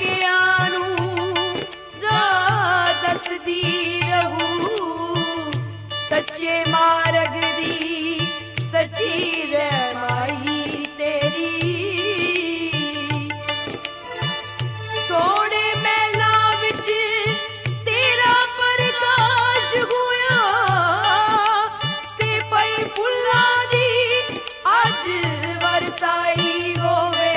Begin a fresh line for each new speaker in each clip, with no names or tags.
ਕਿਆਂ ਨੂੰ ਰਾਹ ਦੱਸਦੀ ਰਹੂ, ਸੱਚੇ ਮਾਰਗ ਦੀ ਸੱਚੀ ਰਹਿਮਾਈ ਤੇਰੀ। ਸੋਹਣੇ ਮਹਿਲਾਂ ਵਿੱਚ ਤੇਰਾ ਪ੍ਰਕਾਸ਼ ਹੋਇਆ, ਤੇ ਪਈ ਫੁੱਲਾਂ ਦੀ ਅੱਜ ਵਰਸਾਈ ਹੋਵੇ।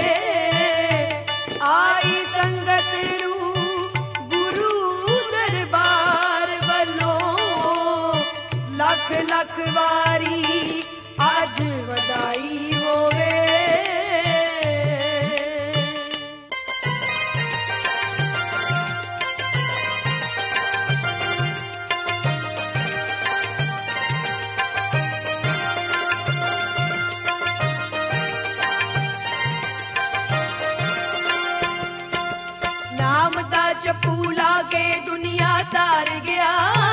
ਆਈ ਸੰਗਤ ਨੂੰ ਗੁਰੂ ਦਰਬਾਰ ਵੱਲੋਂ ਲੱਖ ਲੱਖ ਵਾਰੀ ਅੱਜ ਵਧਾਈ ਹੋਵੇ। ਨਾਮ ਦਾ ਜਪੂ ਲਾ ਕੇ ਦੁਨੀਆ ਤਾਰ ਗਿਆ,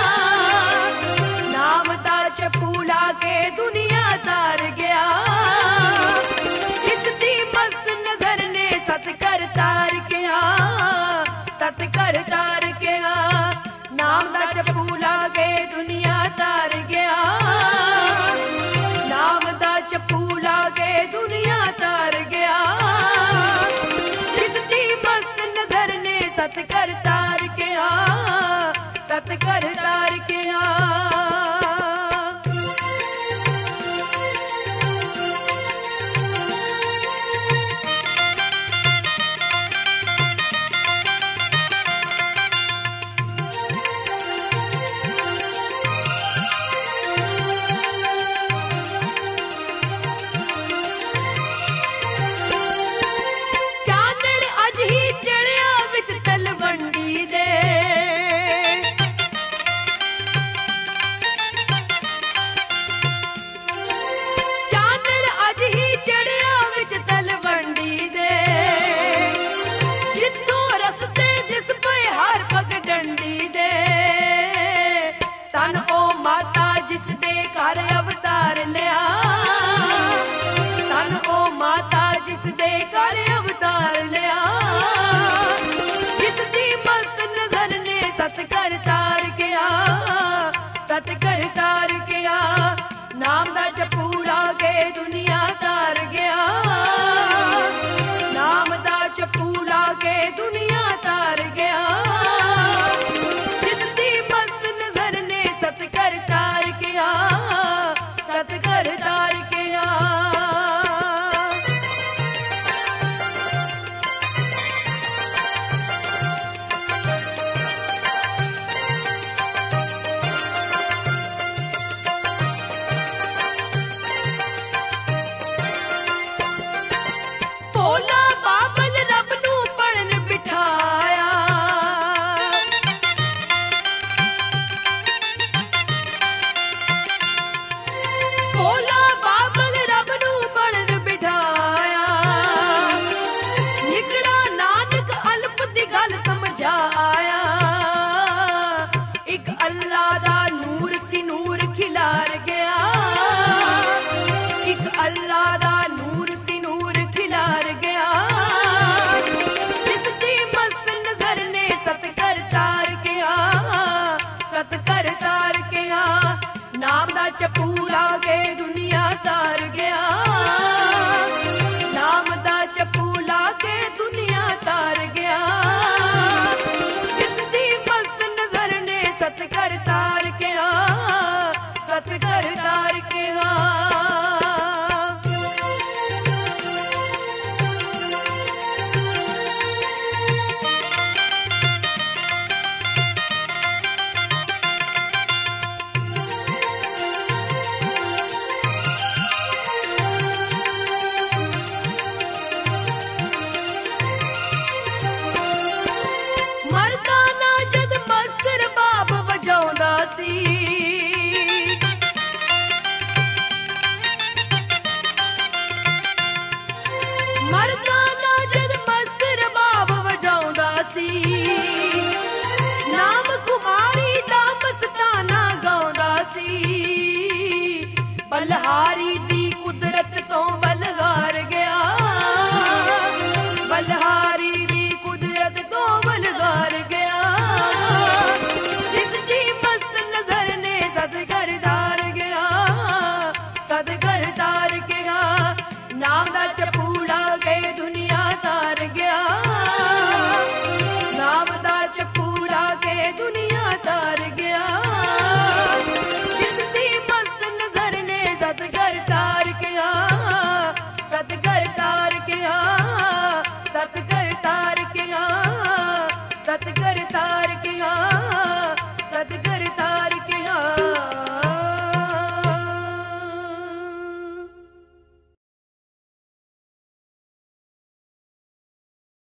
ਨਾਮ ਦਾ ਜਪੂ ਲਾ ਕੇ ਦੁਨੀਆ ਤਾਰ ਗਿਆ। ਜਿਸ ਦੀ ਮਸਤ ਨਜ਼ਰ ਨੇ ਸਤ ਕਰ ਤਾਰ ਕਿਆ, ਸਤ ਕਰ ਤਾਰ ਕਿਆ। ਨਾਮ ਦਾ ਜਪੂ ਲਾ ਕੇ ਦੁਨੀਆ ਤਾਰ ਗਿਆ, ਨਾਮ ਦਾ ਜਪੂ ਲਾ ਕੇ ਦੁਨੀਆ ਤਾਰ ਗਿਆ। ਜਿਸ ਦੀ ਮਸਤ ਨਜ਼ਰ ਨੇ ਸਤ ਕਰ ਤਾਰ ਕਿਆ, ਸਤ ਕਰ ਤਾਰ ਕਿਆ। ਚਾਨਣ ਅੱਜ ਹੀ ਚੜਿਆ ਵਿੱਚ ਤਲਵੰਡੀ ਦੇ, ਚਾਨਣ ਅੱਜ ਹੀ ਚੜਿਆ ਵਿੱਚ ਤਲਵੰਡੀ ਦੇ। ਜਿੱਥੋਂ ਰਸਤੇ ਦਿਸ ਪਏ ਹਰ ਪਗ ਡੰਡੀ ਦੇ। ਤਨ ਉਹ ਮਾਤਾ ਜਿਸ ਦੇ ਘਰ ਅਵਤਾਰ ਲਿਆ, ਤਨ ਉਹ ਮਾਤਾ ਜਿਸ ਦੇ ਘਰ ਅਵਤਾਰ ਲਿਆ।